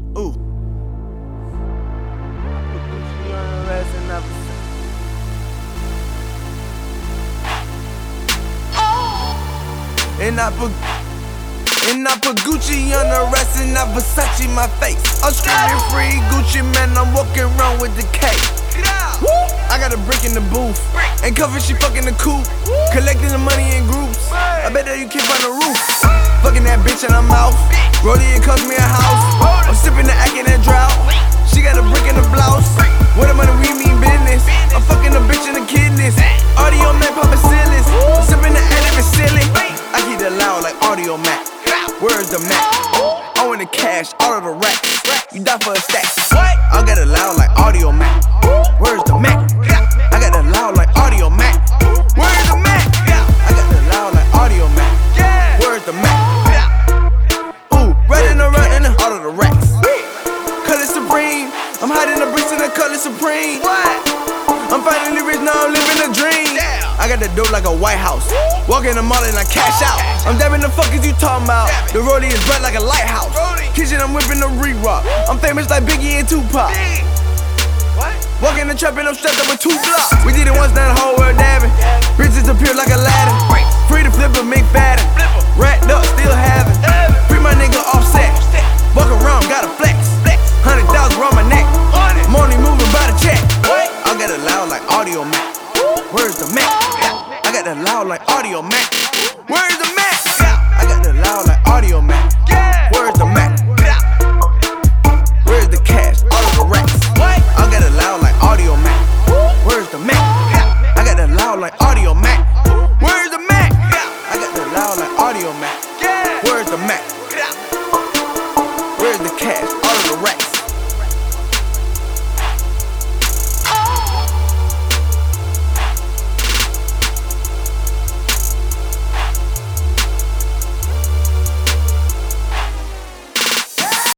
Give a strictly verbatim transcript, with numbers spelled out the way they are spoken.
Ooh. Gucci on the rest and never say. And I put And I put Gucci on the rest and I Versace my face. I'm screaming free Gucci, man, I'm walking around with the K. I got a brick in the booth, and cover she fucking the coupe, collecting the money in groups. I bet that you keep on the roof. Fucking that bitch in her mouth, Rollie it cost me a house. I'm sipping the act in that drought. She got a brick in the blouse. What the money we mean business. I'm fucking a bitch in the kidneys. Audio man poppin' ceilings. I'm sipping the act if it's silly. I keep it loud like Audio Mac. Where's the Mac? Oh, in the cash, all of the racks. You die for a stack. I got it loud like Audio Mac. Where's the Mac? I got it loud like Audio Mac. Where's the Mac? I got it loud like Audio Mac. Where's the Mac? Ooh, running around in the all of the racks. Color Supreme. I'm hiding the bricks in the Color Supreme. I'm finally rich now, I'm living a dream. I got the dope like a White House. Walk in the mall and I cash out. I'm dabbing the fuck is you talking about? The rollie is bright like a lighthouse. Kitchen, I'm whipping the re-rock. I'm famous like Biggie and Tupac. Walk in the trap and I'm strapped up with two blocks. We did it once, now the whole world dabbing. Bridges appear like a ladder. Free to flip and make fatter. Racked up, still having. Free my nigga Offset. Walk around, got a flex. Hundred thousand around my neck. Money moving by the check. I got it loud like Audio Mac. Where's the Mac? I got it loud like Audio Mac. Where's the Mac? I got it loud like Audio Mac. Where's the Mac? Where's the cash? All of the racks. I got it loud like Audio Mac. Where's the Mac? I got it loud like Audio Mac. Where's the Mac? I got it loud like Audio Mac. Where's the Mac? Where's the cash? All of the racks.